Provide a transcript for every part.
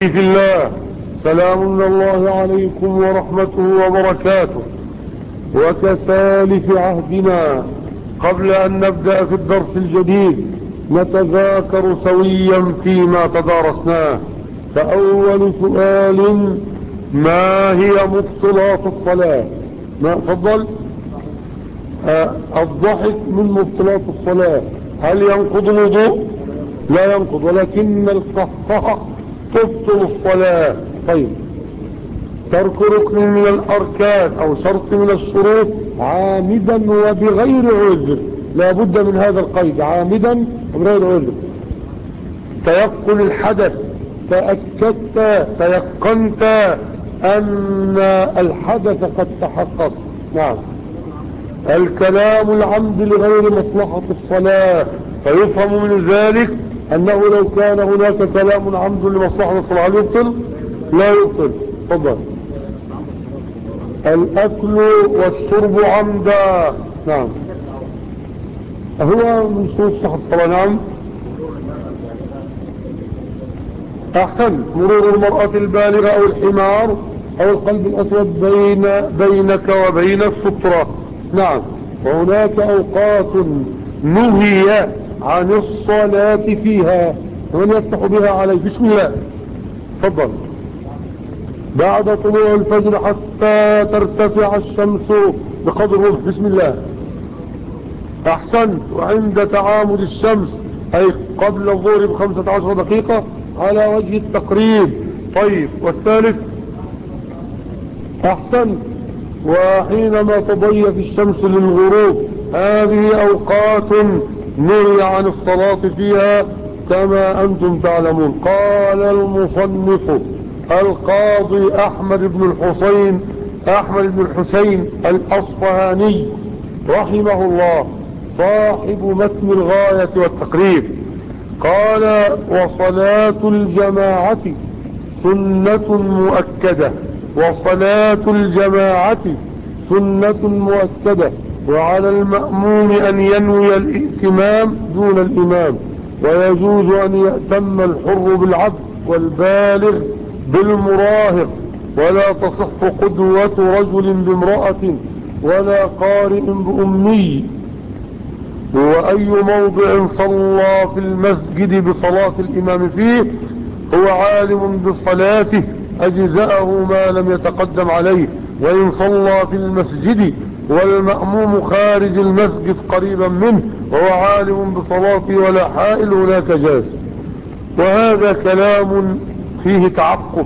في الله، سلام من الله عليكم ورحمته وبركاته. وكسالف عهدنا قبل أن نبدأ في الدرس الجديد نتذاكر سويا فيما تدارسناه. فأول سؤال: ما هي مبطلات الصلاة؟ تفضل. الضحك من مبطلات الصلاة. هل ينقض الوضوء؟ لا ينقض، ولكن القهقه تبطل الصلاة. طيب، ترك ركن من الأركان أو شرط من الشروط عامدا وبغير عذر، لا بد من هذا القيد: عامدا وبغير عذر. تيقن الحدث، تيقنت أن الحدث قد تحقق. نعم. الكلام العمد لغير مصلحة الصلاة، فيفهم من ذلك أنه لو كان هناك كلام عمد لمصلحة الصلاة هل يبطل؟ لا يبطل. تفضل. الأكل والشرب عمدا، نعم، هو من شروط صحة الصلاة. نعم، أحسن. مرور المرأة البالغة أو الحمار أو القلب الأسود بينك وبين السترة. نعم. وهناك أوقات نهي عن الصلاة فيها، ومن يفتح بها عليه. بسم الله. تفضل. بعد طلوع الفجر حتى ترتفع الشمس بقدر رمح. بسم الله. أحسنت. وعند تعامد الشمس أي قبل الظهر ب15 دقيقة على وجه التقريب. طيب، والثالث؟ أحسنت. وحينما تضيف الشمس للغروب. هذه أوقات نهي عن الصلاة فيها كما أنتم تعلمون. قال المصنف القاضي أحمد بن الحسين الأصفهاني رحمه الله، صاحب متن الغاية والتقريب، قال: وصلاة الجماعة سنة مؤكدة. وصلاة الجماعة سنة مؤكدة، وعلى المأموم أن ينوي الائتمام دون الإمام، ويجوز أن يأتم الحر بالعبد والبالغ بالمراهق، ولا تصح قدوة رجل بامرأة ولا قارئ بأمي. وأي موضع صلى في المسجد بصلاة الإمام فيه هو عالم بصلاته أجزأه ما لم يتقدم عليه، وإن صلى في المسجد والمأموم خارج المسجد قريبا منه وهو عالم بصلاته ولا حائل هناك جاز. وهذا كلام فيه تعقب،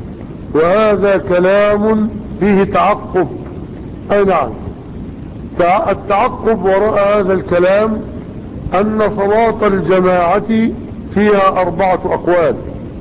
أي نعم. التعقب وراء هذا الكلام أن صلاة الجماعة فيها 4 أقوال.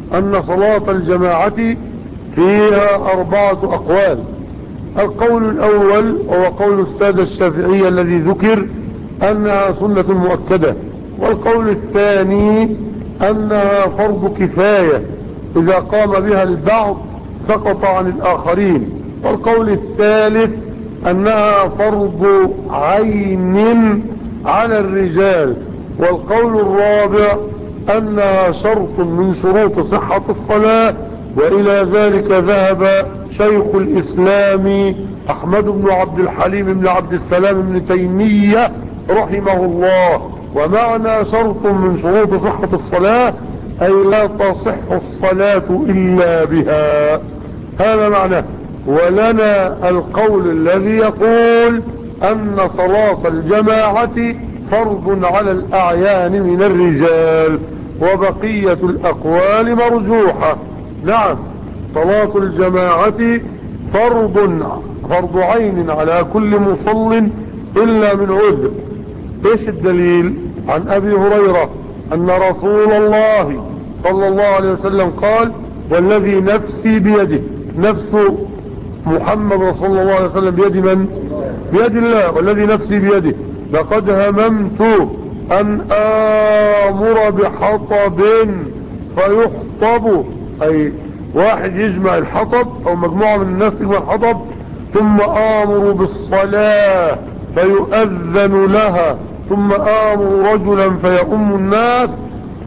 القول الأول هو قول السادة الشافعية الذي ذكر أنها سنة مؤكدة. والقول الثاني أنها فرض كفاية، إذا قام بها البعض سقط عن الآخرين. والقول الثالث أنها فرض عين على الرجال. والقول الرابع أنها شرط من شروط صحة الصلاة. وإلى ذلك ذهب شيخ الإسلام أحمد بن عبد الحليم بن عبد السلام بن تيمية رحمه الله. ومعنى شرط من شروط صحة الصلاة أي لا تصح الصلاة إلا بها، هذا معناه. ولنا القول الذي يقول أن صلاة الجماعة فرض على الأعيان من الرجال، وبقية الأقوال مرجوحة. نعم، صلاة الجماعة فرض عين على كل مصل إلا من عذر. ايش الدليل؟ عن أبي هريرة أن رسول الله صلى الله عليه وسلم قال: والذي نفسي بيده، نفس محمد صلى الله عليه وسلم بيد من؟ بيد الله. والذي نفسي بيده لقد هممت أن آمر بحطب فيحطب، أي واحد يجمع الحطب أو مجموعة من الناس تجمع الحطب، ثم آمر بالصلاة فيؤذن لها، ثم آمر رجلا فيؤم الناس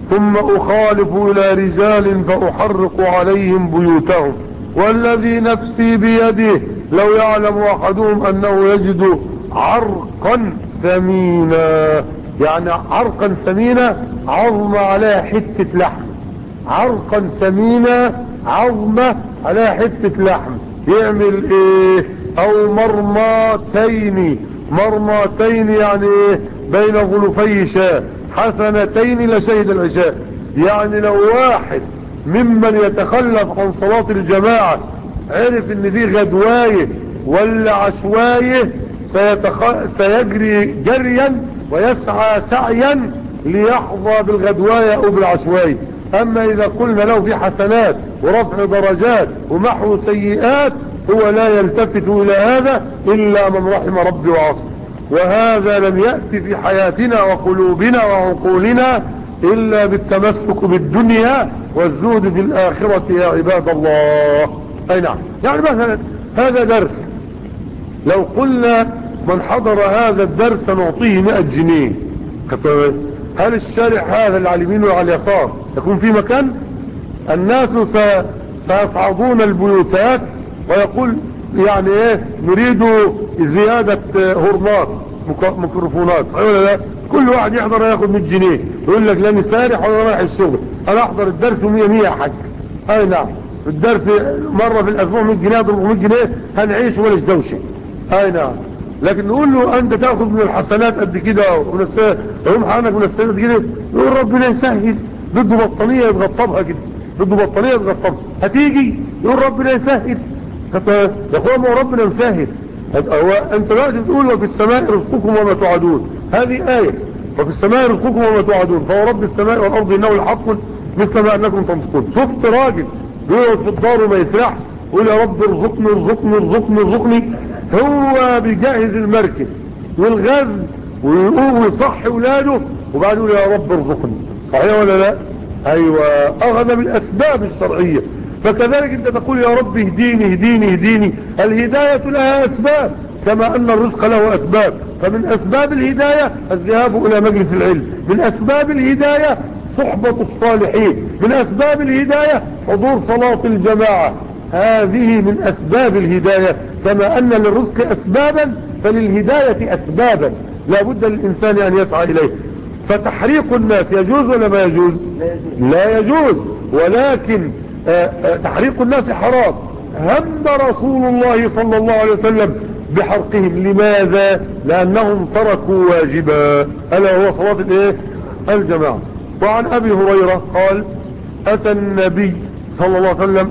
ثم أخالف إلى رجال فأحرق عليهم بيوتهم والذي نفسي بيده لو يعلم أحدهم أنه يجد عرقا ثمينا. يعني عرقا ثمينا عظم عليها حتة لحم، عرقا ثمينا عظمة عليها حتة لحم، يعمل ايه؟ او مرماتين، مرماتين يعني ايه؟ بين غلفي شاة حسنتين لشهد العشاء. يعني لو واحد ممن يتخلف عن صلاة الجماعة عرف ان دي غدواية ولا عشواية سيجري جريا ويسعى سعيا ليحظى بالغدواية او بالعشواية. اما اذا قلنا له في حسنات ورفع درجات ومحو سيئات هو لا يلتفت الى هذا الا من رحم ربي وعصر. وهذا لم يأتي في حياتنا وقلوبنا وعقولنا الا بالتمسك بالدنيا والزهد في الاخرة يا عباد الله. اي نعم. يعني مثلا هذا درس، لو قلنا من حضر هذا الدرس نعطيه 100 جنيه، هل الشارع هذا اللي على اليمين وعلى اليسار يكون في مكان؟ الناس سيصعدون البيوتات ويقول يعني ايه نريد زيادة هرنات ميكروفونات، صحيح ولا لا؟ كل واحد يحضر ياخد 100 جنيه يقول لك لاني سارح ولا رايح الشغل، انا احضر الدرس 100 100 يا حاج. اي نعم. الدرس مرة في الاسبوع 100 جنيه 400 جنيه هنعيش ولا دوشة. اي نعم. لكن نقول له انت تاخذ من الحسنات قد كده ومن السيئات يقوم حقنك من السيئات قد كده، يقول ربنا يسهل، بده بطانية يتغطبها كده، بده بطانية يتغطبها هتيجي، يقول ربنا يسهل. يا اخوان ما هو ربنا يسهل. هو انت دلوقتي بتقول وفي السماء رزقكم وما توعدون، هذه آية، وفي السماء رزقكم وما توعدون فهو رب السماء والارض انه لحق مثل ما انكم تنطقون. شفت راجل بيقعد في الدار وما يسرحش ويقول يا رب ارزقني ارزقني ارزقني ارزقني، هو بيجهز المركب والغزل ويقوم ويصحي ولاده وبعد يقول يا رب ارزقني، صحيح ولا لا؟ ايوه، اخذ بالاسباب الشرعية. فكذلك انت تقول يا رب اهديني اهديني اهديني، الهداية لها اسباب كما ان الرزق له اسباب. فمن اسباب الهداية الذهاب الى مجلس العلم، من اسباب الهداية صحبة الصالحين، من اسباب الهداية حضور صلاة الجماعة، هذه من اسباب الهداية. كما ان للرزق اسبابا فللهداية اسبابا لا بد للانسان ان يسعى اليه. فتحريق الناس يجوز ولا ما يجوز؟ لا يجوز. ولكن تحريق الناس حرام. هم رسول الله صلى الله عليه وسلم بحرقهم، لماذا؟ لانهم تركوا واجبا الا هو صلاة الايه؟ الجماعة. وعن ابي هريرة قال اتى النبي صلى الله عليه وسلم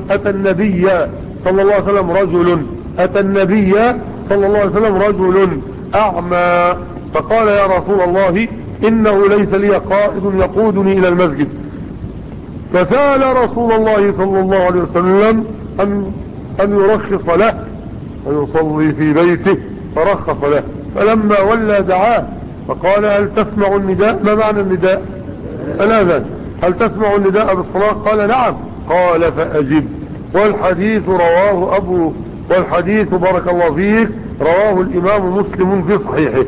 اتى النبي صلى الله عليه وسلم رجل اعمى فقال يا رسول الله انه ليس لي قائد يقودني الى المسجد. فسأل رسول الله صلى الله عليه وسلم أن يرخص له أن يصلي في بيته، فرخص له. فلما ولى دعاه فقال هل تسمع النداء؟ ما معنى النداء؟ الأذان. هل تسمع النداء بالصلاة؟ قال نعم. قال فأجب. والحديث بارك الله فيك رواه الإمام مسلم في صحيحه،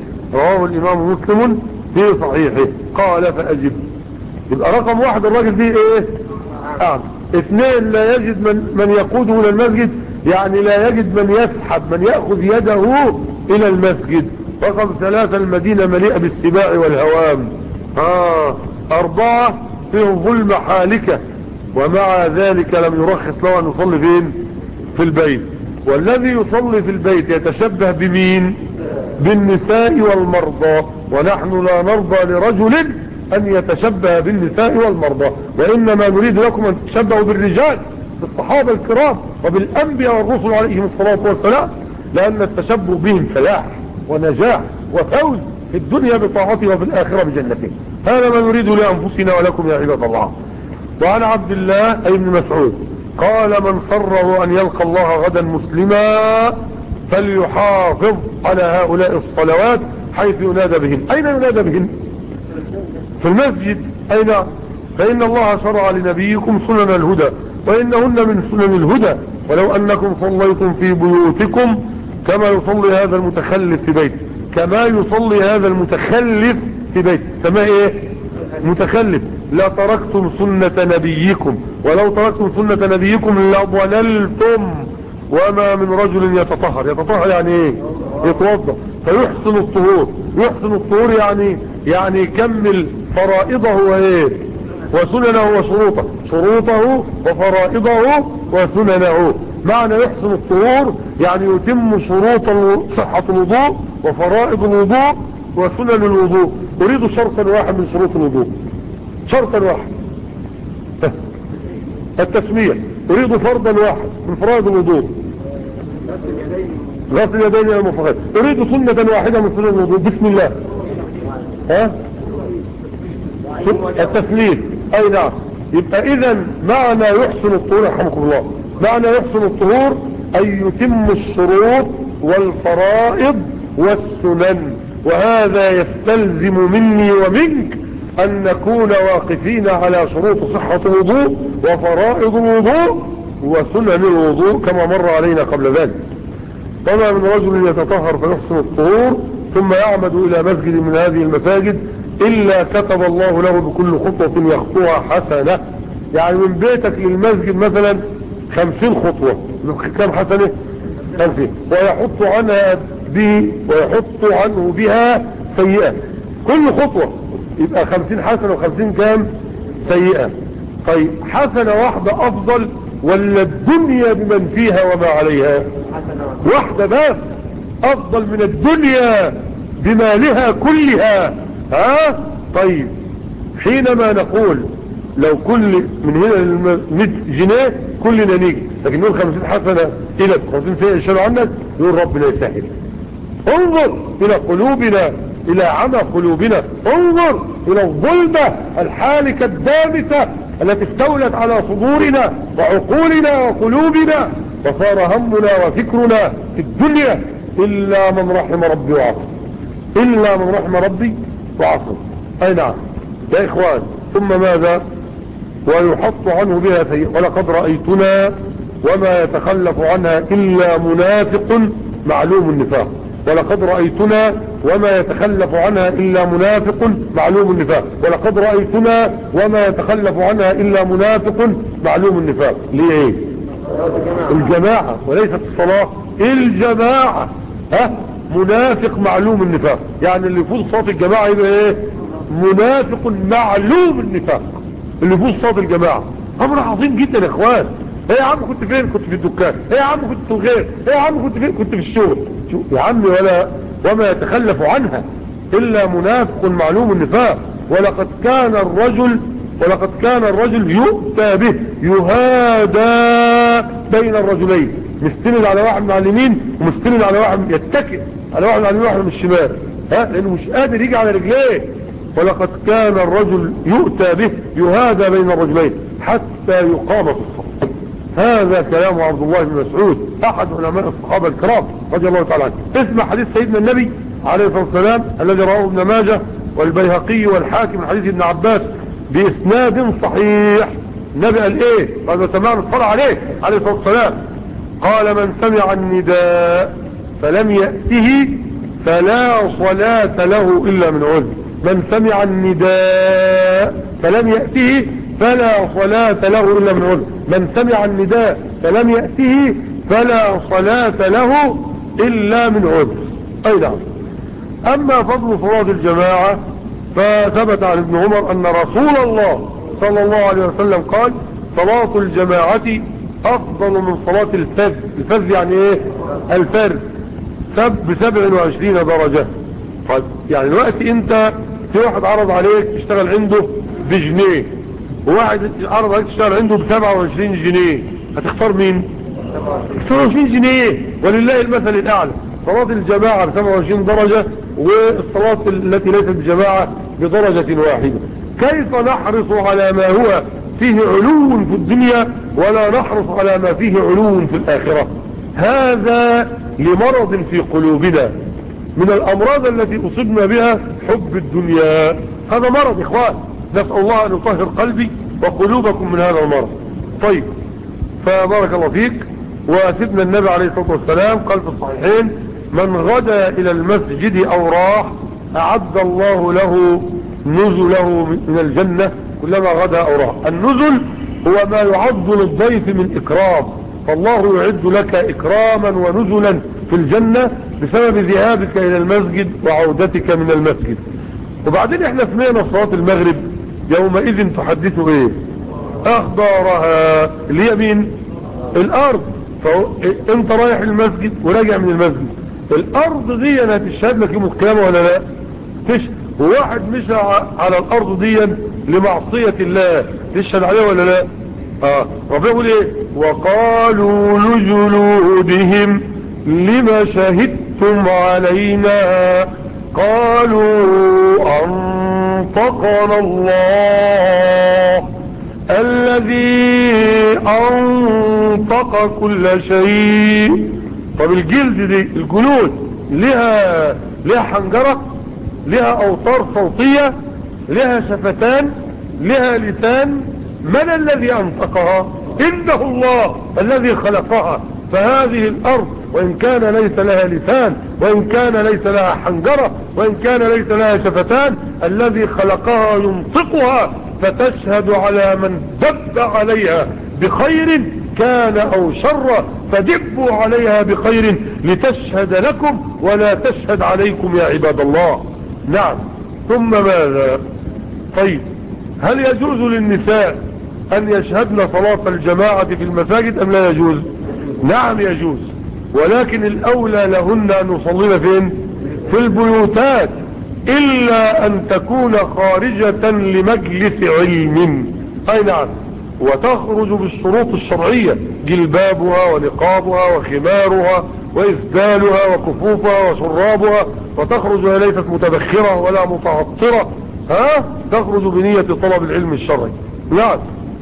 قال فأجب. يبقى رقم واحد الراجل دي ايه؟ اثنين لا يجد من يقوده الى المسجد، يعني لا يجد من يسحب من يأخذ يده الى المسجد. رقم ثلاثة المدينة مليئة بالسباع والهوام. اربعة فيهم ظلمة حالكة ومع ذلك لم يرخص له ان يصلي فين؟ في البيت. والذي يصلي في البيت يتشبه بمين؟ بالنساء والمرضى، ونحن لا نرضى لرجل ان يتشبه بالنساء والمرضى، وانما نريد لكم ان تتشبهوا بالرجال، بالصحابة الكرام وبالانبياء والرسل عليهم الصلاة والسلام، لان التشبه بهم فلاح ونجاح وفوز في الدنيا بطاعته وفي الاخرة بجنته. هذا ما نريد لانفسنا ولكم يا عباد الله. وعن عبد الله اي بن مسعود قال من سره ان يلقى الله غدا مسلما فليحافظ على هؤلاء الصلوات حيث ينادى بهن. اين ينادى بهن؟ في المسجد. اين؟ فان الله شرع لنبيكم سنن الهدى وانهن من سنن الهدى ولو انكم صليتم في بيوتكم كما يصلي هذا المتخلف في بيته. سماه ايه؟ متخلف. لا تركتم سنة نبيكم ولو تركتم سنة نبيكم لضللتم. وما من رجل يتطهر يعني ايه؟ يتوضا فيحسن الطهور. يحسن الطهور يعني يكمل فرائضه وايه وسننه شروطه وفرائضه وسننه. معنى يحسن الطهور يعني يتم شروط صحة الوضوء وفرائض الوضوء وسنن الوضوء. أريد شرطا واحد من شروط الوضوء، شرطا واحد التسمية. أريد فرضا واحد من فرائض الوضوء، غسل اليدين الى المرفقين. أريد سنة واحدة من سنن الوضوء، بسم الله. التسليم. اي نعم. يبقى اذا معنى يحسن الطهور يرحمكم الله، معنى يحسن الطهور ان يتم الشروط والفرائض والسنن. وهذا يستلزم مني ومنك ان نكون واقفين على شروط صحة الوضوء وفرائض الوضوء وسنن الوضوء كما مر علينا قبل ذلك. وما من رجل يتطهر فيحسن الطهور ثم يعمد الى مسجد من هذه المساجد الا كتب الله له بكل خطوة يخطوها حسنة. يعني من بيتك للمسجد مثلا 50 خطوة، كم حسنة؟ 50. ويحط عنه بها سيئة. كل خطوة يبقى 50 حسنة و50 كام سيئة. طيب حسنة واحدة افضل ولا الدنيا بمن فيها وما عليها؟ واحدة بس افضل من الدنيا بمالها كلها. طيب حينما نقول لو كل من هنا 100 جنيه كلنا نيجي، لكن نقول 50 حسنة الى 50 سيئة يشيلوا عنك، يقول ربنا يسهل. انظر الى قلوبنا، الى عمى قلوبنا، انظر الى الظلمة الحالكة الدامسة التي استولت على صدورنا وعقولنا وقلوبنا، وصار همنا وفكرنا في الدنيا الا من رحم ربي وعصم، الا من رحم ربي وعصم. اي نعم يا اخوان. ثم ماذا؟ ويحط عنه بها سيئة. ولقد رأيتنا وما يتخلف عنها الا منافق معلوم النفاق. ولقد رأيتنا وما يتخلف عنها الا منافق معلوم النفاق. ولقد رأيتنا وما يتخلف عنها الا منافق معلوم النفاق. ليه؟ الجماعة وليست الصلاة، الجماعة. منافق معلوم النفاق، يعني اللي يفوز صوت الجماعة يبقى ايه؟ منافق معلوم النفاق. اللي يفوز صوت الجماعة امر عظيم جدا يا اخوان. ايه يا عم كنت فين؟ كنت في الدكان. ايه يا عم كنت في الغير. ايه يا عم كنت فين؟ كنت في الشغل. شو يا عم؟ وما يتخلف عنها الا منافق معلوم النفاق. ولقد كان الرجل يؤتى به يهادى بين الرجلين، مستند على واحد من اليمين ومستند على واحد، يتكئ على واحد من اليمين وواحد من الشمال، لانه مش قادر يجي على رجليه. ولقد كان الرجل يؤتى به يهادى بين الرجلين حتى يقام في الصف. هذا كلام عبد الله بن مسعود احد علماء الصحابة الكرام رضي الله تعالى عنه. اسمع حديث سيدنا النبي عليه الصلاة والسلام الذي رواه ابن ماجه والبيهقي والحاكم من حديث ابن عباس باسناد صحيح. النبي قال ايه بعد ما سمعنا الصلاة عليه الصلاة والسلام؟ قال من سمع النداء فلم يأته فلا صلاة له الا من عذر. من سمع النداء فلم يأته فلا صلاة له الا من عذر. من سمع النداء فلم يأته فلا صلاة له الا من عذر. اي نعم. اما فضل صلاة الجماعة فثبت عن ابن عمر ان رسول الله صلى الله عليه وسلم قال صلاة الجماعة افضل من صلاة الفرد. الفرد يعني ايه؟ الفرد ب27 درجة. طيب يعني الوقت انت في واحد عرض عليك تشتغل عنده بجنيه، وواحد عرض عليك تشتغل عنده ب27 جنيه، هتختار مين؟ 27 جنيه ولله المثل الاعلى. صلاة الجماعة ب27 درجة والصلاة التي ليست بجماعة بدرجة واحدة. كيف نحرص على ما هو فيه علو في الدنيا ولا نحرص على ما فيه علو في الآخرة؟ هذا لمرض في قلوبنا من الأمراض التي أصبنا بها حب الدنيا. هذا مرض إخوان، نسأل الله أن يطهر قلبي وقلوبكم من هذا المرض. طيب فبارك الله فيك. وسيدنا النبي عليه الصلاة والسلام قال في الصحيحين من غدا إلى المسجد أو راح أعد الله له نزله من الجنة كلما غدا أو راح. النزل هو ما يعد للضيف من إكرام، فالله يعد لك إكراما ونزلا في الجنة بسبب ذهابك إلى المسجد وعودتك من المسجد. وبعدين احنا سمعنا صلاة المغرب يومئذ تحدث ايه؟ اخبارها، اللي هي مين؟ الارض. فانت رايح المسجد وراجع من المسجد، الارض دي هتشهد لك يوم القيامة ولا لا؟ وواحد مشى على الارض دي لمعصية الله تشهد عليه ولا لا؟ ربنا يقول ايه؟ وقالوا لجلودهم لما شهدتم علينا قالوا أنطقنا الله الذي أنطق كل شيء. طب الجلد دي، الجلود لها حنجرة، لها أوتار صوتية، لها شفتان، لها لسان. من الذي أنطقها؟ إنه الله الذي خلقها. فهذه الأرض وإن كان ليس لها لسان، وإن كان ليس لها حنجرة، وإن كان ليس لها شفتان، الذي خلقها ينطقها فتشهد على من دب عليها بخير كان أو شر، فدبوا عليها بخير لتشهد لكم ولا تشهد عليكم يا عباد الله. نعم. ثم ماذا؟ طيب، هل يجوز للنساء أن يشهدن صلاة الجماعة في المساجد أم لا يجوز؟ نعم يجوز، ولكن الأولى لهن أن يصلين فين؟ في البيوتات، إلا أن تكون خارجة لمجلس علم. أي نعم. وتخرج بالشروط الشرعية: جلبابها ونقابها وخمارها وإسدالها وكفوفها وشرابها، وتخرج وهي ليست متبخرة ولا متعطرة، تخرج بنية طلب العلم الشرعي. نعم.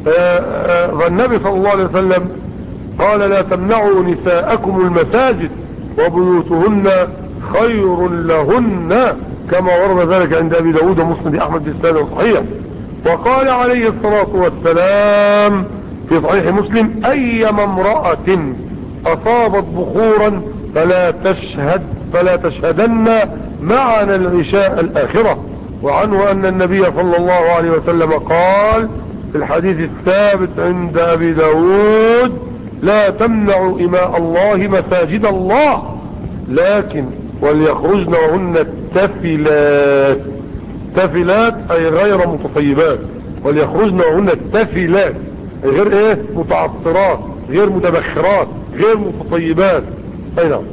فالنبي صلى الله عليه وسلم قال: لا تمنعوا نساءكم المساجد وبيوتهن خير لهن، كما ورد ذلك عند أبي داود ومسند أحمد بإسناد صحيح. وقال عليه الصلاة والسلام في صحيح مسلم: أيما امرأة أصابت بخورا فلا تشهدن معنا العشاء الآخرة. وعنه أن النبي صلى الله عليه وسلم قال في الحديث الثابت عند أبي داود: لا تمنعوا إماء الله مساجد الله، لكن وليخرجن وهن التفلات. تفلات أي غير متطيبات، وليخرجن وهن التفلات أي غير ايه؟ متعطرات، غير متبخرات، غير متطيبات. أي نعم.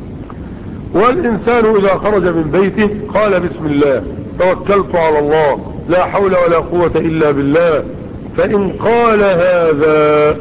والإنسان إذا خرج من بيته قال: بسم الله توكلت على الله لا حول ولا قوة إلا بالله. فإن قال هذا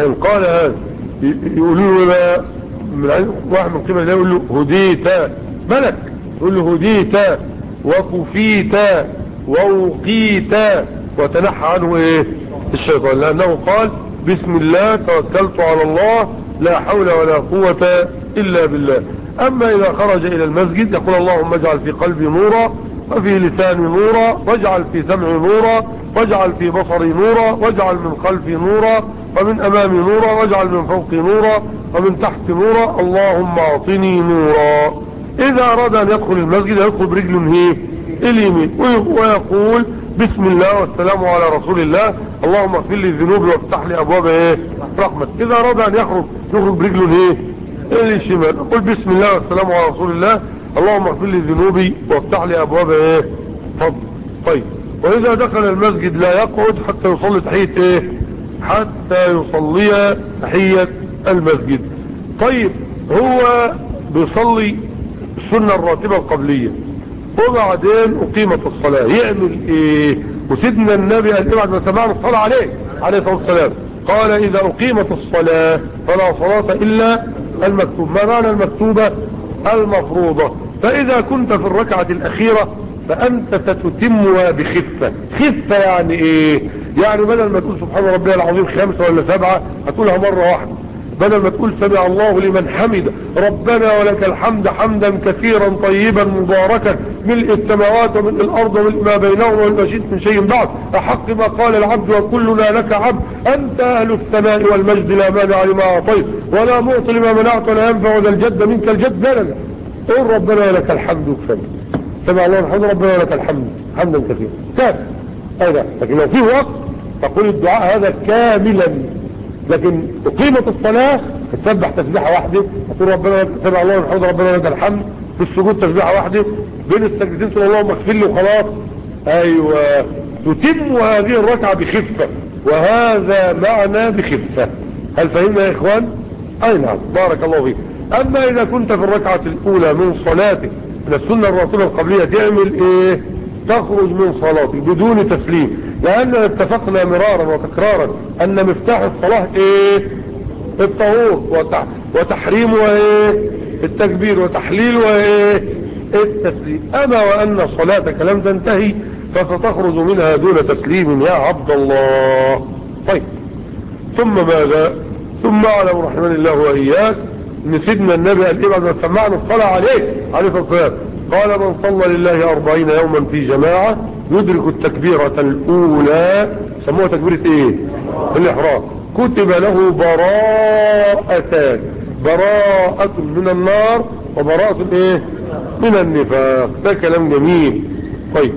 يقولوا له واحد من قبل الله يقول له: هديت، ملك يقول له: هديت وكفيت ووقيت، وتنحى عنه ايه؟ الشيطان، لأنه قال: بسم الله توكلت على الله لا حول ولا قوة إلا بالله. أما إذا خرج إلى المسجد يقول: اللهم اجعل في قلبي نورا، وفي لساني نورا، واجعل في سمعي نورا، واجعل في بصري نورا، واجعل من خلفي نورا، ومن أمامي نورا، واجعل من فوقي نورا، ومن تحت نورا، اللهم اعطني نورا. إذا أراد أن يدخل المسجد يدخل برجله اليمين ويقول: بسم الله والسلام على رسول الله، اللهم اغفر لي ذنوبي وافتح لي أبواب رحمة. إذا أراد أن يخرج برجله الشمال يقول: بسم الله والسلام على رسول الله، اللهم اغفر لي ذنوبي وافتح لي أبواب فضل. طيب، وإذا دخل المسجد لا يقعد حتى يصلي تحية حتى يصلي تحية المسجد. طيب، هو بيصلي السنة الراتبة القبلية وبعدين أقيمت الصلاة، يعمل ايه؟ وسيدنا النبي قال بعد ما سمعنا الصلاة عليه الصلاة والسلام قال: إذا أقيمت الصلاة فلا صلاة إلا المكتوب. ما معنى المكتوبة؟ المفروضة. فإذا كنت في الركعة الأخيرة فأنت ستتمها بخفة. خفة يعني ايه؟ يعني بدل ما تقول سبحان ربي العظيم 5 ولا 7 هتقولها مرة واحدة، بدل ما تقول سمع الله لمن حمد ربنا ولك الحمد حمدا كثيرا طيبا مباركا ملء السماوات وملء الأرض وملء ما بينهما وملء ما شئت من شيء بعد أحق ما قال العبد وكلنا لك عبد أنت أهل الثناء والمجد لا مانع لما أعطيت ولا معطي لما منعت ولا ينفع ذا الجد منك الجد. لا قل ربنا ولك الحمد كفاية. سمع الله الحمد ربنا ولك الحمد. حمدا كثيرا كافي. هذا لكن لو فيه وقت تقول الدعاء هذا كاملا. لكن أقيمت الصلاة تسبح تسبيحة واحدة، تقول ربنا سمع الله والحمد ربنا لك الحمد، في السجود تسبيحة واحدة، بين السجدتين تقول اللهم اغفر لي وخلاص. ايوه، تتم هذه الركعة بخفة، وهذا معنى بخفة. هل فهمنا يا اخوان؟ اي نعم، بارك الله فيك. اما اذا كنت في الركعة الاولى من صلاتك من السنة الراتبة القبلية تعمل ايه؟ تخرج من صلاتك بدون تسليم، لاننا اتفقنا مرارا وتكرارا ان مفتاح الصلاة ايه؟ الطهور، وتحريمها ايه؟ التكبير، وتحليلها ايه؟ التسليم. اما وان صلاتك لم تنتهي فستخرج منها دون تسليم يا عبد الله. طيب، ثم ماذا؟ ثم اعلم رحمن الله واياك ان سيدنا النبي قال ايه بعد ما سمعنا الصلاة عليه الصلاة والسلام؟ قال من صلى لله 40 يوما في جماعة يدرك التكبيرة الاولى، سموها تكبيرة ايه؟ الاحرام، كتب له براءتان، براءة من النار وبراءة ايه؟ من النفاق. ده كلام جميل. طيب،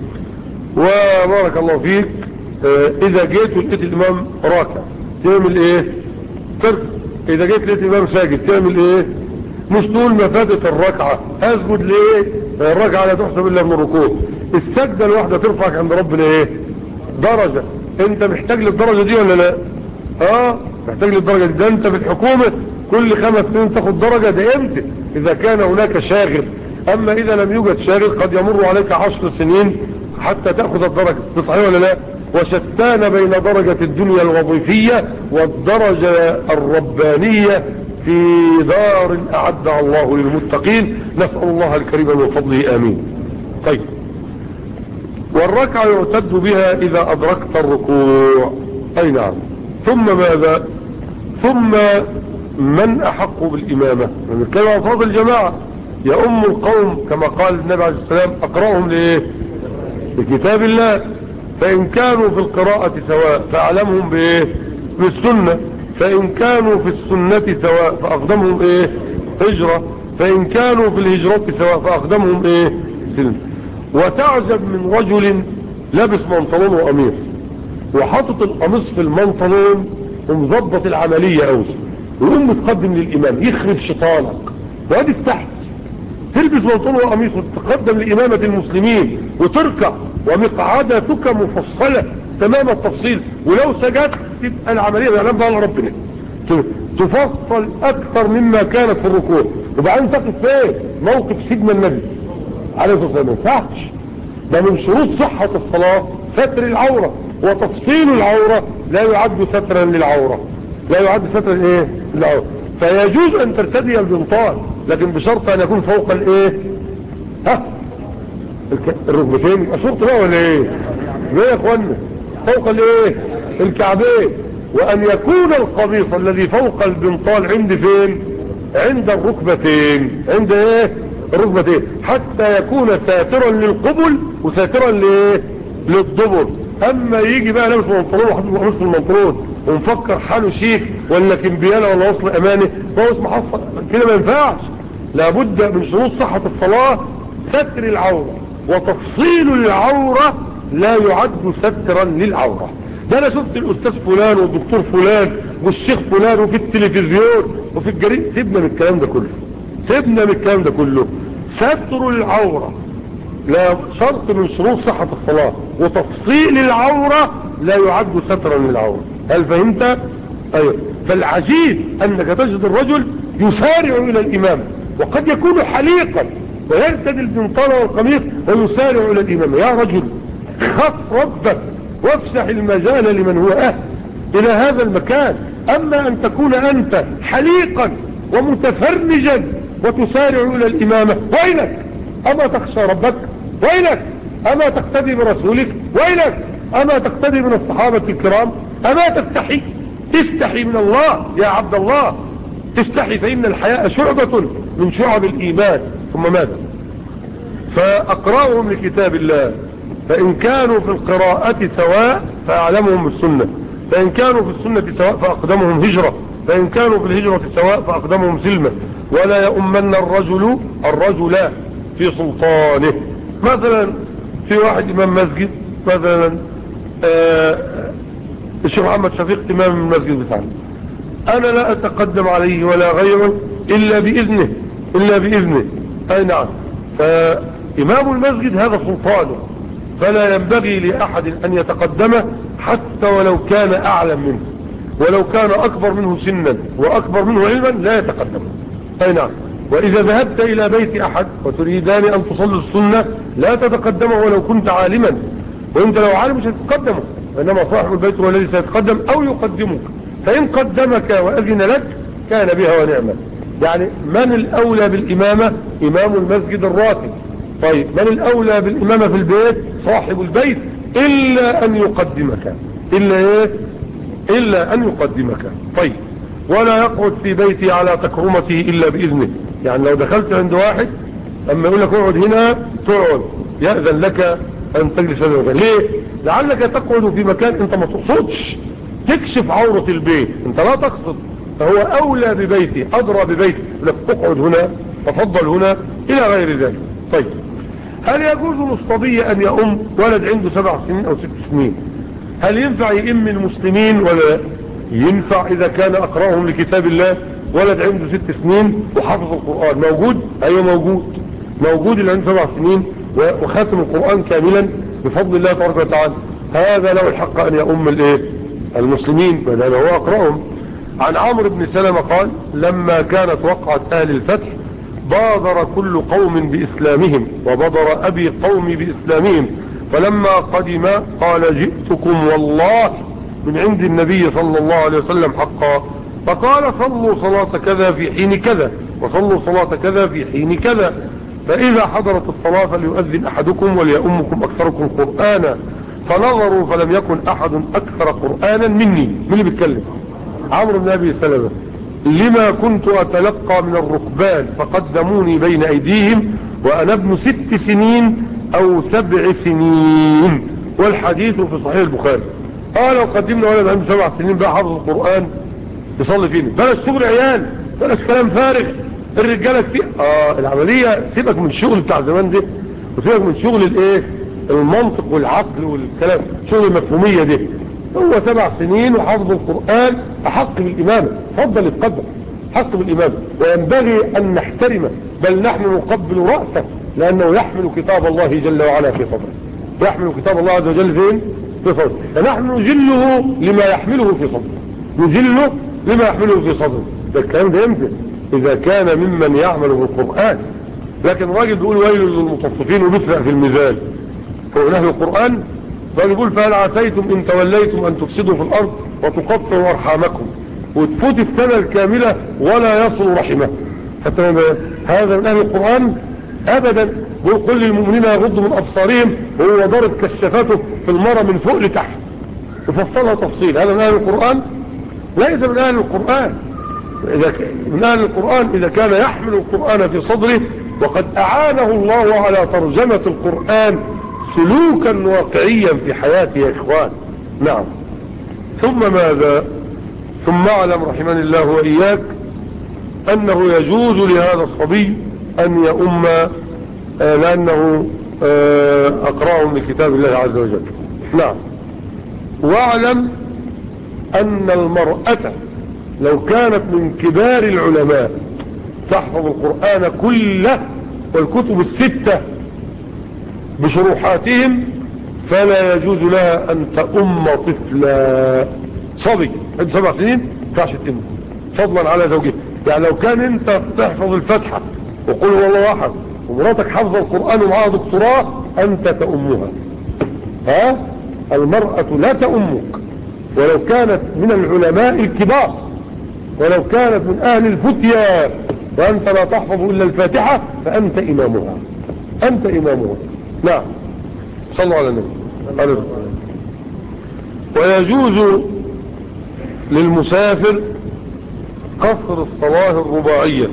وبارك الله فيك. اذا جيت ولقيت الامام راكع تعمل ايه؟ تركع. اذا جيت لقيت الامام ساجد تعمل ايه؟ مش تقول ما فاتت الركعة اسجد ليه؟ الركعة لا تحسب الا من الركوع. السجدة الواحدة ترفعك عند ربنا ايه؟ درجة. انت محتاج للدرجة دي ولا لا؟ محتاج للدرجة دي. ده انت في الحكومة كل 5 سنين تاخد درجة، ده امتى؟ اذا كان هناك شاغل. اما اذا لم يوجد شاغل قد يمر عليك 10 سنين حتى تأخذ الدرجة. صحيح ولا لا؟ وشتان بين درجة الدنيا الوظيفية والدرجة الربانية في دار اعدها الله للمتقين. نسأل الله الكريم من فضله امين. طيب، والركعة يعتد بها اذا ادركت الركوع. اي نعم. ثم ماذا؟ ثم من احق بالامامة؟ نتكلم عن صلاة الجماعة. يؤم القوم كما قال النبي عليه السلام اقرأهم لايه؟ بكتاب الله. فان كانوا في القراءة سواء فاعلمهم بايه؟ بالسنة. فان كانوا في السنة سواء فاقدمهم ايه؟ هجرة. فان كانوا في الهجرة سواء فاقدمهم ايه؟ سلم. وتعجب من رجل لابس منطلون وقميص وحاطط القميص في المنطلون ومظبط العملية قوي، ويقوم متقدم للامام يخرب شيطانك. وادي استحت تلبس منطلون وقميص وتتقدم لامامة المسلمين وتركع ومقعدتك مفصلة تمام التفصيل، ولو سجدت تبقى العملية بيعلم بها ربنا تفصل اكثر مما كانت في الركوع. وبعدين تقف فين؟ موقف سيدنا النبي عليه الصلاة والسلام. ما ينفعش. ده من شروط صحة الصلاة ستر العورة، وتفصيل العورة لا يعد سترا للعورة، لا يعد سترا ايه؟ للعورة. فيجوز ان ترتدي البنطال لكن بشرط ان يكون فوق الايه؟ الركبتين. يبقى شرط بقى ولا ايه؟ ليه يا اخوانا؟ فوق الايه؟ الكعبين. وان يكون القميص الذي فوق البنطال عند فين؟ عند الركبتين. عند ايه؟ الركبتين، حتى يكون ساترا للقبل وساترا لايه؟ للدبر. اما يجي بقى لابس منطلون وحاطط القميص في المنطلون ومفكر حاله شيك ولا كمبياله ولا وصل اماني، هو اسمه حصل كده. ما ينفعش. لابد من شروط صحة الصلاة ستر العورة، وتفصيل العورة لا يعد سترا للعورة. ده انا شفت الاستاذ فلان والدكتور فلان والشيخ فلان وفي التلفزيون وفي الجريد. سيبنا من الكلام ده كله، سيبنا من الكلام ده كله. ستر العورة لا شرط من شروط صحة الصلاة، وتفصيل العورة لا يعد سترا للعورة. هل فهمت؟ ايوه. فالعجيب انك تجد الرجل يسارع الى الامام وقد يكون حليقا ويرتدي البنطال والقميص ويسارع الى الامام. يا رجل خف ربك وافسح المجال لمن هو اهل الى هذا المكان. اما ان تكون انت حليقا ومتفرجا وتسارع الى الامامة، ويلك. اما تخشى ربك؟ ويلك. اما تقتدي برسولك؟ ويلك. اما تقتدي من الصحابة الكرام؟ اما تستحي؟ تستحي من الله يا عبد الله، تستحي. فإن الحياء شعبة من شعب الإيمان. ثم ماذا؟ فأقرأهم لكتاب الله. فإن كانوا في القراءة سواء فأعلمهم بالسنة. فإن كانوا في السنة سواء فأقدمهم هجرة. فإن كانوا في الهجرة سواء فأقدمهم سلمة. ولا يؤمن الرجل في سلطانه. مثلا في واحد إمام مسجد مثلا الشيخ محمد شفيق إمام المسجد بتاعنا، أنا لا أتقدم عليه ولا غيره إلا بإذنه، إلا بإذنه. أي نعم. فإمام المسجد هذا سلطانه، فلا ينبغي لأحد أن يتقدمه حتى ولو كان أعلم منه، ولو كان أكبر منه سنا وأكبر منه علما لا يتقدمه. أي نعم. وإذا ذهبت إلى بيت أحد وتريدان أن تصلي السنة لا تتقدمه ولو كنت عالما، وانت لو عالم مش هتتقدمه، وإنما صاحب البيت هو الذي سيتقدم أو يقدمك، فإن قدمك وأذن لك كان بها ونعمة. يعني من الأولى بالإمامة؟ إمام المسجد الراتب. طيب من الأولى بالإمامة في البيت؟ صاحب البيت، إلا أن يقدمك، إلا إيه؟ إلا أن يقدمك. طيب ولا يقعد في بيتي على تكرمته إلا بإذنه. يعني لو دخلت عند واحد أما يقول لك اقعد هنا تقعد، يأذن لك أن تجلس هذا المكان. ليه؟ لعلك تقعد في مكان أنت ما تقصدش، تكشف عورة البيت، أنت لا تقصد، فهو أولى ببيتي، أدرى ببيتي، لك اقعد هنا، تفضل هنا، إلى غير ذلك. طيب هل يجوز للصبي أن يؤم ولد عنده 7 سنين أو 6 سنين؟ هل ينفع يئم المسلمين ولا ينفع؟ إذا كان أقرأهم لكتاب الله ولد عنده 6 سنين وحفظ القرآن موجود؟ أيوه موجود، موجود اللي عنده 7 سنين وختم القرآن كاملا بفضل الله تبارك وتعالى، هذا له الحق أن يؤم الايه؟ المسلمين ما دام هو أقرأهم. عن عمرو بن سلمة قال لما كانت وقعة أهل الفتح بادر كل قوم بإسلامهم وبادر أبي قومي بإسلامهم، فلما قدم قال جئتكم والله من عند النبي صلى الله عليه وسلم حقا، فقال صلوا صلاة كذا في حين كذا وصلوا صلاة كذا في حين كذا، فإذا حضرت الصلاة فليؤذن أحدكم وليؤمكم أكثركم قرآنا، فنظروا فلم يكن أحد أكثر قرآنا مني. من اللي بيتكلم؟ عمرو بن أبي سلمة. لما كنت أتلقى من الركبان فقدموني بين أيديهم وأنا ابن 6 سنين أو 7 سنين، والحديث في صحيح البخاري. لو قدمنا ولد عنده 7 سنين بقى حافظ القرآن يصلي فينا، بلاش شغل عيال، بلاش كلام فارغ، الرجالة كتير. العملية سيبك من الشغل بتاع زمان ده، وسيبك من شغل الايه المنطق والعقل والكلام، شغل المفهومية ده. هو 7 سنين وحافظ القرآن أحق بالإمامة، فضل يتقدم حق بالإمامة، وينبغي أن نحترمه، بل نحن نقبل رأسه لأنه يحمل كتاب الله جل وعلا في صدره، يحمل كتاب الله عز وجل فين؟ في صدره، فنحن نجله لما يحمله في صدره، نجله لما يحمله في صدره. ده الكلام ده يمكن إذا كان ممن يعمل بالقرآن، لكن راجل بيقول ويل للمطففين وبيسرق في الميزان، هو أهل القرآن؟ فيقول فهل عسيتم إن توليتم أن تفسدوا في الأرض وتقطعوا أرحامكم، وتفوت السنة الكاملة ولا يصل رحمه. حتى هذا من أهل القرآن؟ أبدا. ويقول للمؤمنين يغضوا من أبصارهم وهو ضرب كشفاته في المرة من فوق لتحت يفصلها تفصيل، هذا من أهل القرآن؟ ليس من أهل القرآن. من أهل القرآن إذا كان يحمل القرآن في صدره وقد أعانه الله على ترجمة القرآن سلوكا واقعيا في حياته يا إخوان. نعم. ثم ماذا؟ ثم اعلم رحمني الله وإياك أنه يجوز لهذا الصبي أن يؤم لأنه أقرأهم لكتاب الله عز وجل. نعم. واعلم أن المرأة لو كانت من كبار العلماء تحفظ القرآن كله والكتب الستة بشروحاتهم فلا يجوز لها أن تؤم طفلا صبي عنده 7 سنين فعش تأم، فضلا على زوجها. يعني لو كان انت تحفظ الفتحة وقل هو الله أحد ومراتك حفظ القرآن ومعها دكتوراه أنت تأمها. المرأة لا تأمك ولو كانت من العلماء الكبار، ولو كانت من أهل الفتيا، وأنت لا تحفظ إلا الفاتحة فأنت إمامها، أنت إمامها. نعم. صلوا على النبي عليه الصلاة والسلام. ويجوز للمسافر قصر الصلاة الرباعية.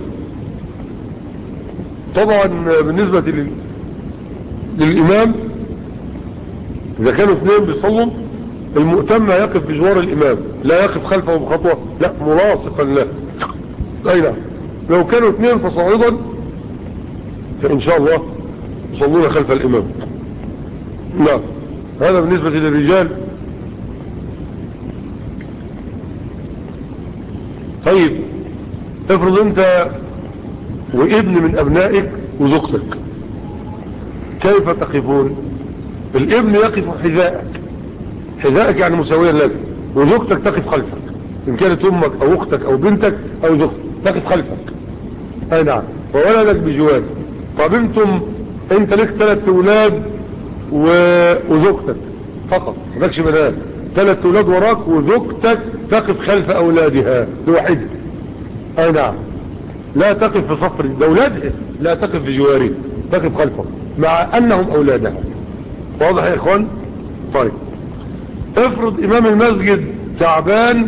طبعا بالنسبة للإمام إذا كانوا 2 بيصلوا المؤتم يقف بجوار الإمام، لا يقف خلفه بخطوة، لا ملاصقا له. أي نعم. لو كانوا 2 فصاعدا فإن شاء الله يصلون خلف الإمام. لا، هذا بالنسبة للرجال. طيب افرض انت وابن من ابنائك وزوجتك، كيف تقفون؟ الابن يقف حذائك يعني مساويا لك، وزوجتك تقف خلفك، ان كانت امك او اختك او بنتك او زوجتك تقف خلفك. اي نعم، وولدك بجوارك. طب انت لك 3 اولاد وزوجتك فقط، مالكش بنات، 3 اولاد وراك وزوجتك تقف خلف اولادها لوحدها. اي نعم، لا تقف في صف اولادها، لا تقف في جوارها، تقف خلفهم مع انهم اولادها. واضح يا اخوان؟ طيب افرض امام المسجد تعبان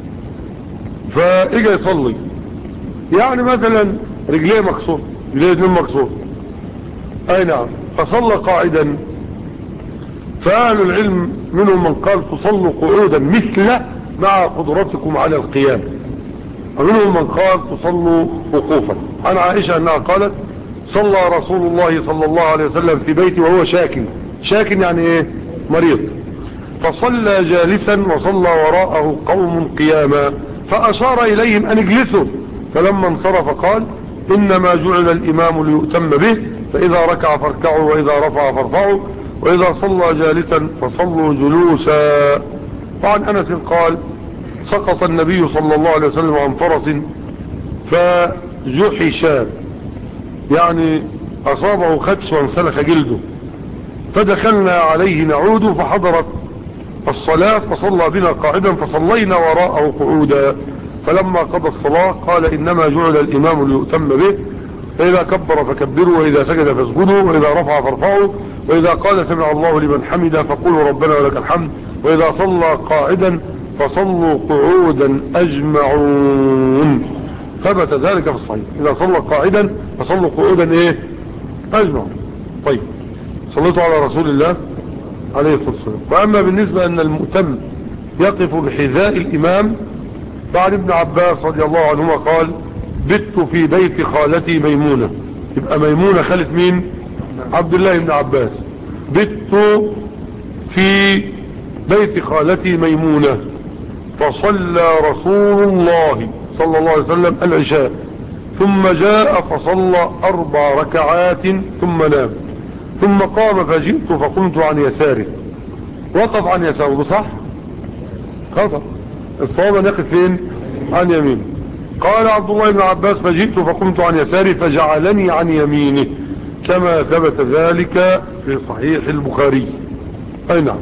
فاجى يصلي، يعني مثلا رجليه مكسور، رجليه 2 مكسور، اي نعم، فصلى قاعدا، فأهل العلم منهم من قال تصلوا قعودا مثل مع قدرتكم على القيام، ومنهم من قال تصلوا وقوفا. عن عائشة أنها قالت صلى رسول الله صلى الله عليه وسلم في بيتي وهو شاكن يعني ايه؟ مريض، فصلى جالسا وصلى وراءه قوم قياما، فأشار إليهم أن اجلسوا، فلما انصرف قال إنما جعل الإمام ليؤتم به، فإذا ركع فاركعوا وإذا رفع فارفعوا وإذا صلى جالسا فصلوا جلوسا. وعن أنس قال سقط النبي صلى الله عليه وسلم عن فرس فجحش، يعني أصابه خدش وانسلخ جلده، فدخلنا عليه نعود فحضرت الصلاة فصلى بنا قاعدا فصلينا وراءه قعودا، فلما قضى الصلاة قال إنما جعل الإمام ليؤتم به، فإذا كبر فكبروا وإذا سجد فاسجدوا وإذا رفع فارفعوا وإذا قال سمع الله لمن حمده فقولوا ربنا ولك الحمد وإذا صلى قاعدا فصلوا قعودا أجمعون. ثبت ذلك في الصحيح، إذا صلى قاعدا فصلوا قعودا ايه؟ أجمعون. طيب صليتوا على رسول الله عليه الصلاة والسلام. وأما بالنسبة أن المؤتم يقف بحذاء الإمام، فعن ابن عباس رضي الله عنهما قال بت في بيت خالتي ميمونة، يبقى ميمونة خالة مين؟ عبد الله بن عباس. بت في بيت خالتي ميمونة فصلى رسول الله صلى الله عليه وسلم العشاء ثم جاء فصلى 4 ركعات ثم نام، ثم قام فجئت فقمت عن يساره. وقف عن يساره صح؟ خطأ، الصواب ان يقف فين؟ عن يمينه. قال عبد الله بن عباس فجئت فقمت عن يساره فجعلني عن يمينه، كما ثبت ذلك في صحيح البخاري. اي نعم.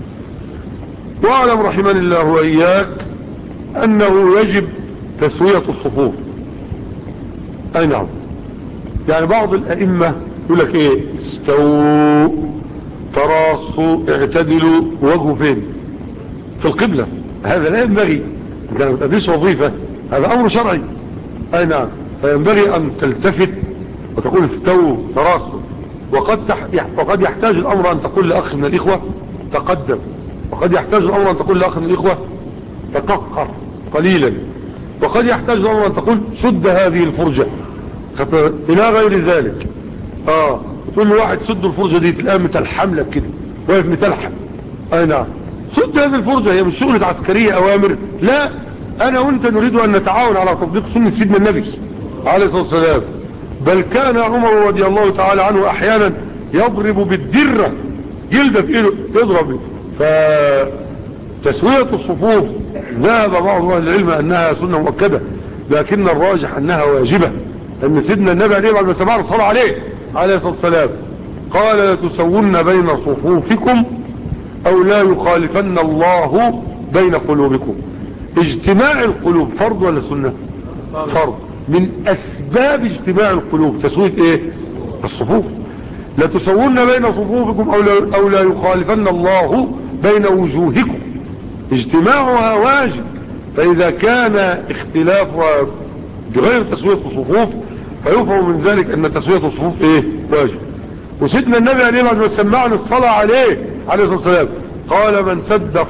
واعلم رحمني الله واياك انه يجب تسوية الصفوف. اي نعم، يعني بعض الائمة يقول لك ايه؟ استووا تراصوا اعتدلوا، وجهوا فين؟ في القبلة. هذا لا ينبغي، انت ما بتأديش وظيفة، هذا امر شرعي. اي نعم، فينبغي ان تلتفت وتقول استووا تراصوا، وقد يحتاج الامر ان تقول لاخ من الاخوة تقدم، وقد يحتاج الامر ان تقول لاخ من الاخوة تقهقر قليلا، وقد يحتاج الامر ان تقول سد هذه الفرجة الى غير ذلك. تقول له واحد سد الفرجة دي، تلاقيه متلحم لك كده، واقف متلحم. اي نعم، سد هذه الفرجة، هي مش شغلة عسكرية اوامر، لا، انا وانت نريد ان نتعاون على تطبيق سنة سيدنا النبي عليه الصلاة والسلام. بل كان عمر رضي الله تعالى عنه احيانا يضرب بالدرة جلدة في ايده يضرب. فتسوية الصفوف ذهب بعض اهل العلم انها سنة مؤكدة، لكن الراجح انها واجبة، ان سيدنا النبي عليه بعد ما سمعنا الصلاة عليه الصلاة والسلام قال لتسون بين صفوفكم او لا يخالفن الله بين قلوبكم. اجتماع القلوب فرض ولا سنة؟ فرض. من اسباب اجتماع القلوب تسوية ايه؟ الصفوف. لتسون بين صفوفكم او لا يخالفن الله بين وجوهكم، اجتماعها واجب. فاذا كان اختلافها بغير تسوية الصفوف فيفهم من ذلك ان تسوية الصفوف ايه؟ واجب. وسيدنا النبي عليه بعد ما سمعنا الصلاة عليه الصلاة والسلام قال من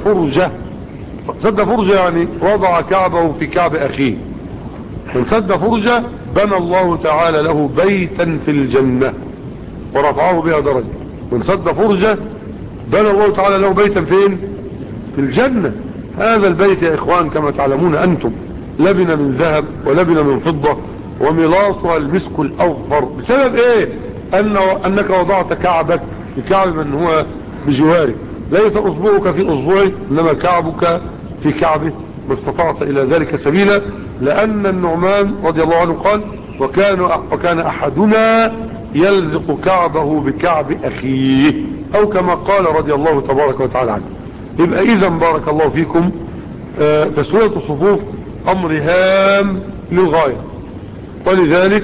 سد فرجة يعني وضع كعبه في كعب اخيه، من سد فرجة بنى الله تعالى له بيتا في الجنة ورفعه بها درجة. من سد فرجة بنى الله تعالى له بيتا فين؟ في الجنة. هذا البيت يا إخوان كما تعلمون أنتم لبن من ذهب ولبن من فضة وملاطها المسك الأظفر. بسبب إيه؟ أنك وضعت كعبك بكعب من هو بجوارك. ليس أصبعك في أصبعي إنما كعبك في كعبه، ما استطعت إلى ذلك سبيلا. لأن النعمان رضي الله عنه قال وكان أحدنا يلزق كعبه بكعب أخيه، أو كما قال رضي الله تبارك وتعالى عنه. يبقى إذا بارك الله فيكم تسوية الصفوف أمر هام للغاية. ولذلك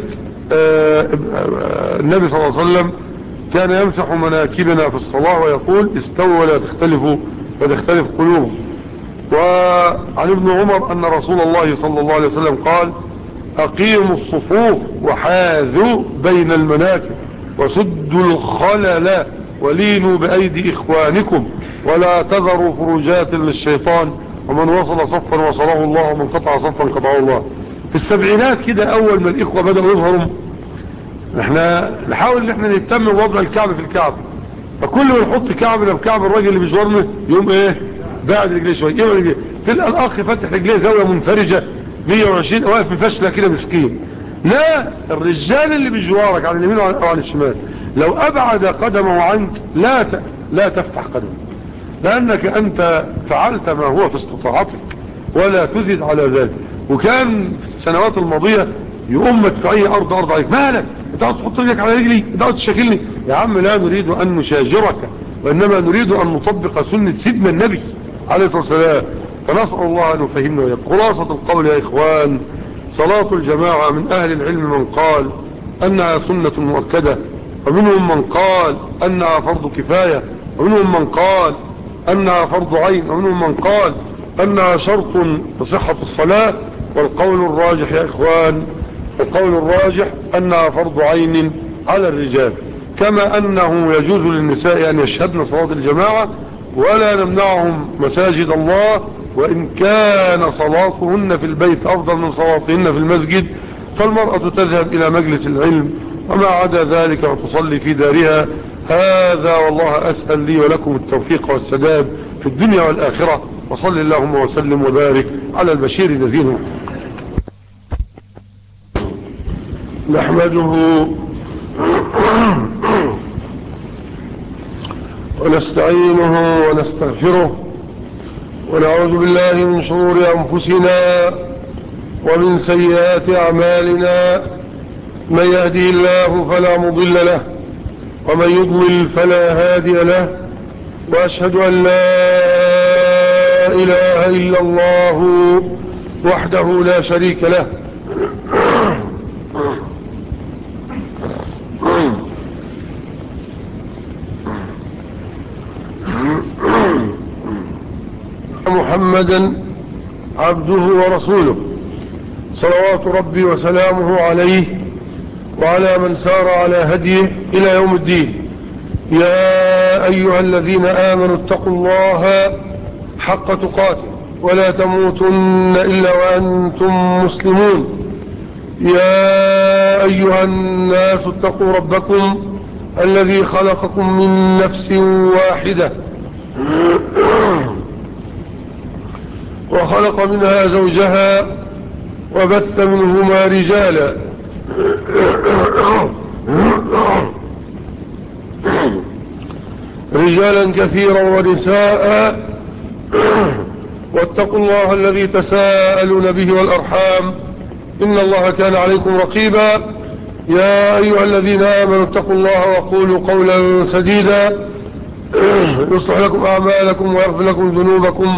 النبي صلى الله عليه وسلم كان يمسح مناكبنا في الصلاة ويقول استووا ولا تختلف قلوبكم. وعن ابن عمر أن رسول الله صلى الله عليه وسلم قال أقيموا الصفوف وحاذوا بين المناكب وسدوا الخلل ولينوا بأيدي إخوانكم ولا تذروا فروجات للشيطان ومن وصل صفا وصله الله ومن قطع صفا قطعه الله. في السبعينات كده أول ما الإخوة بدأوا يظهروا احنا نحاول ان احنا نهتم بوضع الكعب في الكعب، فكل ما نحط كعبنا بكعب الراجل اللي بيجورنا يوم ايه بعد رجليه شويه يوم رجليه، تلقى الاخ فتح رجليه زاويه منفرجه 120 واقف في فشله كده مسكين. لا، الرجال اللي بيجوارك على اليمين او على الشمال لو ابعد قدمه عنك لا تفتح قدمه، لانك انت فعلت ما هو في استطاعتك ولا تزيد على ذلك. وكان في السنوات الماضيه يقوم مدفعيه ارض عليك، مالك انت عاوز تحط رجلك على رجلي، انت عاوز تشاكلني يا عم. لا نريد ان نشاجرك وانما نريد ان نطبق سنة سيدنا النبي عليه الصلاة والسلام. فنسأل الله ان يفهمنا وياك. خلاصة القول يا اخوان صلاة الجماعة من اهل العلم من قال انها سنة مؤكدة، ومنهم من قال انها فرض كفاية، ومنهم من قال انها فرض عين، ومنهم من قال انها شرط لصحة الصلاة. والقول الراجح يا اخوان القول الراجح انها فرض عين على الرجال، كما انه يجوز للنساء ان يشهدن صلاة الجماعة ولا نمنعهم مساجد الله، وان كان صلاتهن في البيت افضل من صلاتهن في المسجد. فالمرأة تذهب الى مجلس العلم وما عدا ذلك وتصلي في دارها. هذا والله اسأل لي ولكم التوفيق والسداد في الدنيا والاخرة. وصل اللهم وسلم وبارك على البشير النذير. نحمده ونستعينه ونستغفره ونعوذ بالله من شرور أنفسنا ومن سيئات أعمالنا. من يهدي الله فلا مضل له ومن يضلل فلا هادي له، وأشهد أن لا إله إلا الله وحده لا شريك له محمدا عبده ورسوله صلوات ربي وسلامه عليه وعلى من سار على هديه إلى يوم الدين. يا أيها الذين آمنوا اتقوا الله حق تقاته ولا تموتن إلا وأنتم مسلمون. يا أيها الناس اتقوا ربكم الذي خلقكم من نفس واحدة وخلق منها زوجها وبث منهما رجالا كثيرا ونساء، واتقوا الله الذي تساءلون به والأرحام إن الله كان عليكم رقيبا. يا أيها الذين آمنوا اتقوا الله وقولوا قولا سديدا يصلح لكم أعمالكم ويغفر لكم ذنوبكم،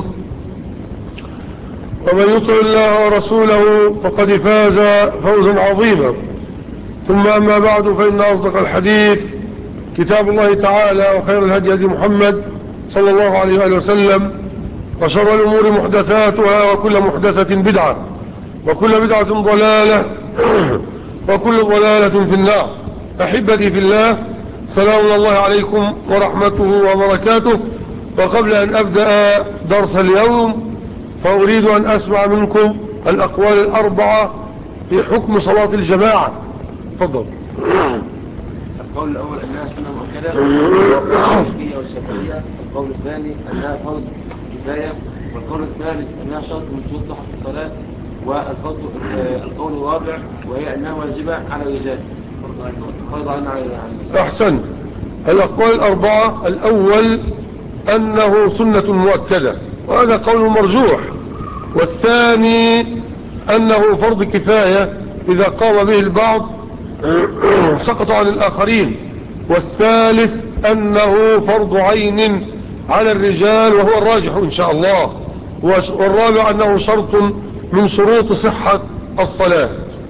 ومن يطع الله ورسوله فقد فاز فوزا عظيما. ثم أما بعد، فإن أصدق الحديث كتاب الله تعالى، وخير الهدي هدي محمد صلى الله عليه وآله وسلم، وشر الأمور محدثاتها وكل محدثة بدعة وكل بدعة ضلالة وكل ضلالة في النار. أحبتي في الله، سلام الله عليكم ورحمته وبركاته. وقبل أن أبدأ درس اليوم فأريد أن أسمع منكم الأقوال الأربعة في حكم صلاة الجماعة. تفضل. القول الأول أنها سنة مؤكدة والمالكية والشافعية. القول الثاني أنها فرض كفاية. والقول الثالث أنها شرط من شروط صحة الصلاة. والقول الرابع وهي أنها واجبة على الرجال فرض عين على الرجال. أحسن. الأقوال الأربعة: الأول أنه سنة مؤكدة وهذا قول مرجوح، والثاني أنه فرض كفاية إذا قام به البعض سقط عن الآخرين، والثالث أنه فرض عين على الرجال وهو الراجح إن شاء الله، والرابع أنه شرط من شروط صحة الصلاة.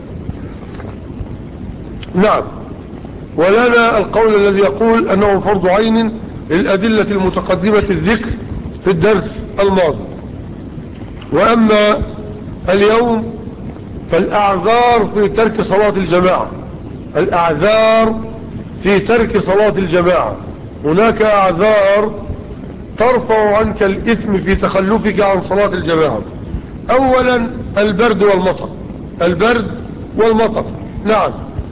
نعم. ولنا القول الذي يقول أنه فرض عين للأدلة المتقدمة الذكر في الدرس الماضي. وأما اليوم فالأعذار في ترك صلاة الجماعة. الأعذار في ترك صلاة الجماعة: هناك أعذار ترفع عنك الإثم في تخلفك عن صلاة الجماعة. أولا البرد والمطر. البرد والمطر. نعم.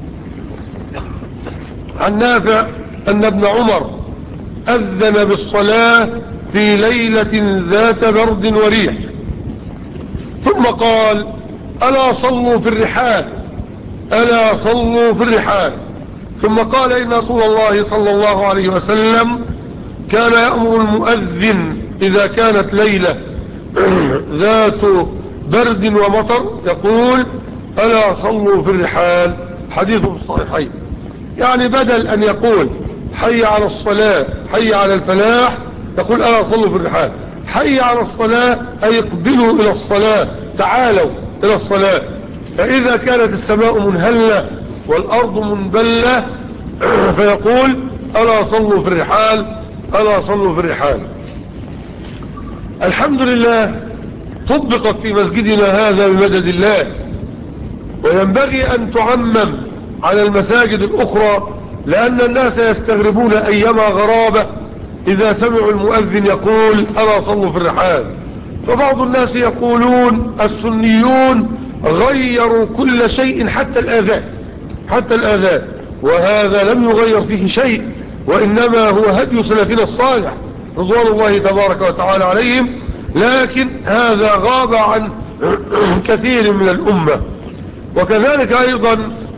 عن نافع أن ابن عمر أذن بالصلاة في ليلة ذات برد وريح ثم قال: ألا صلوا في الرحال، ألا صلوا في الرحال. ثم قال: إن رسول الله صلى الله عليه وسلم كان يأمر المؤذن إذا كانت ليلة ذات برد ومطر يقول: ألا صلوا في الرحال. حديث في الصحيحين. يعني بدل أن يقول حي على الصلاة حي على الفلاح يقول: ألا صلوا في الرحال. حي على الصلاة أي اقبلوا إلى الصلاة، تعالوا إلى الصلاة. فإذا كانت السماء منهلة والأرض منبلة فيقول: ألا صلوا في الرحال، ألا صلوا في الرحال. الحمد لله طبقت في مسجدنا هذا بمدد الله، وينبغي أن تعمم على المساجد الأخرى، لأن الناس يستغربون أيما غرابة إذا سمعوا المؤذن يقول: ألا صلوا في الرحال. فبعض الناس يقولون السنيون غيروا كل شيء حتى الآذان، حتى الآذان، وهذا لم يغير فيه شيء، وإنما هو هدي سلفنا الصالح رضوان الله تبارك وتعالى عليهم، لكن هذا غاب عن كثير من الأمة. وكذلك أيضا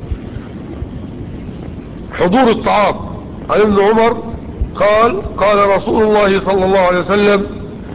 حضور الطعام. عن ابن عمر قال رسول الله صلى الله عليه وسلم: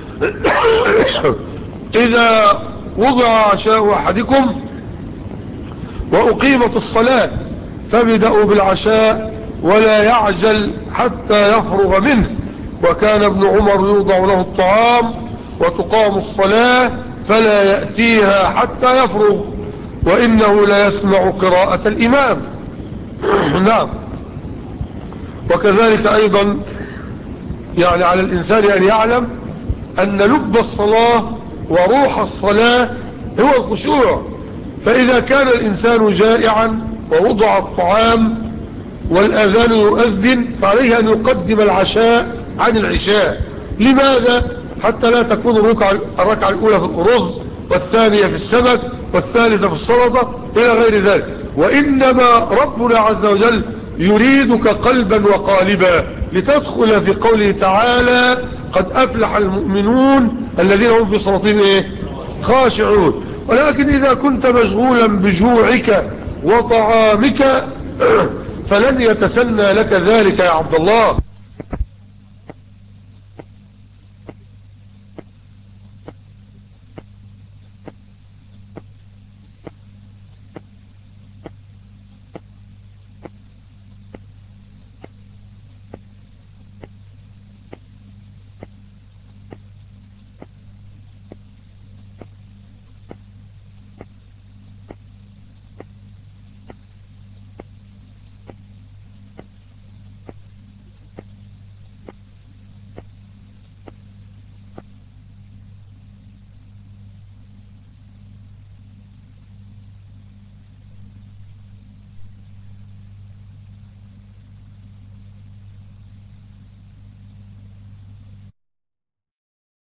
إذا وضع عشاء أحدكم وأقيمت الصلاة فابدأوا بالعشاء ولا يعجل حتى يفرغ منه. وكان ابن عمر يوضع له الطعام وتقام الصلاة فلا يأتيها حتى يفرغ، وإنه لا يسمع قراءة الإمام. نعم. وكذلك أيضا يعني على الإنسان أن يعلم أن لب الصلاة وروح الصلاة هو الخشوع. فإذا كان الإنسان جائعا ووضع الطعام والأذان يؤذن فعليه أن يقدم العشاء عن العشاء. لماذا؟ حتى لا تكون الركعة الأولى في الأرز والثانية في السمك والثالثة في السلطة إلى غير ذلك. وإنما ربنا عز وجل يريدك قلبا وقالبا لتدخل في قوله تعالى: قد أفلح المؤمنون الذين هم في صلاتهم خاشعون. ولكن إذا كنت مشغولا بجوعك وطعامك فلن يتسنى لك ذلك يا عبد الله.